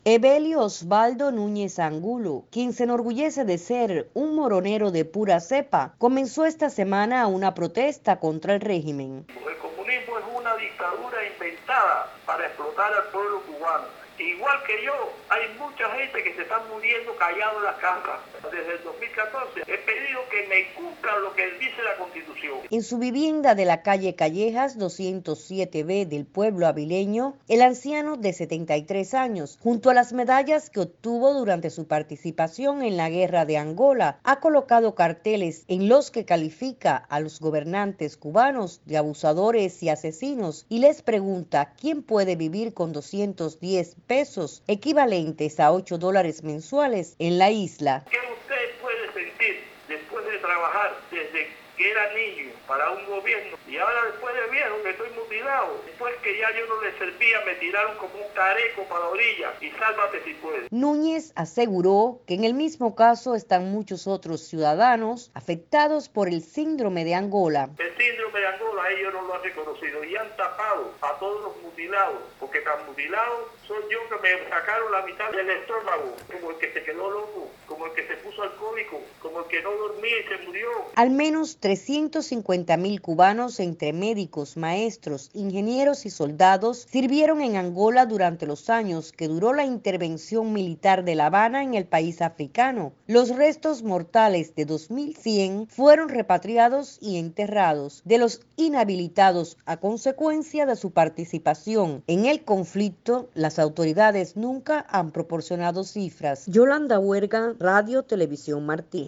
Evelio Osvaldo Núñez Angulo, quien se enorgullece de ser un moronero de pura cepa, comenzó esta semana una protesta contra el régimen. El comunismo es una dictadura inventada para explotar al pueblo cubano. Igual que yo, hay mucha gente que se está muriendo callado en las casas. Desde el 2014 he pedido que me cumplan lo que dice la Constitución. En su vivienda de la calle Callejas 207B del pueblo avileño, el anciano de 73 años, junto a las medallas que obtuvo durante su participación en la guerra de Angola, ha colocado carteles en los que califica a los gobernantes cubanos de abusadores y asesinos y les pregunta quién puede vivir con 210 pesos, equivalentes a $8 mensuales en la isla. ¿Qué usted puede sentir después de trabajar desde que era niño para un gobierno y ahora después de viejo que estoy mutilado, después que ya yo no le servía, me tiraron como un careco para la orilla y sálvate si puedes? Núñez aseguró que en el mismo caso están muchos otros ciudadanos afectados por el síndrome de Angola. El síndrome de Angola ellos no lo han reconocido y han tapado a todos los mutilados, porque tan mutilados soy yo, que me sacaron la mitad del estómago, como el que se quedó loco, como el que se puso alcohólico, como el que no dormía y se murió. Al menos 350.000 cubanos, entre médicos, maestros, ingenieros y soldados, sirvieron en Angola durante los años que duró la intervención militar de La Habana en el país africano. Los restos mortales de 2.100 fueron repatriados y enterrados. De los inhabilitados a consecuencia de su participación en el conflicto, las autoridades nunca han proporcionado cifras. Yolanda Huerga, Radio Televisión Martí.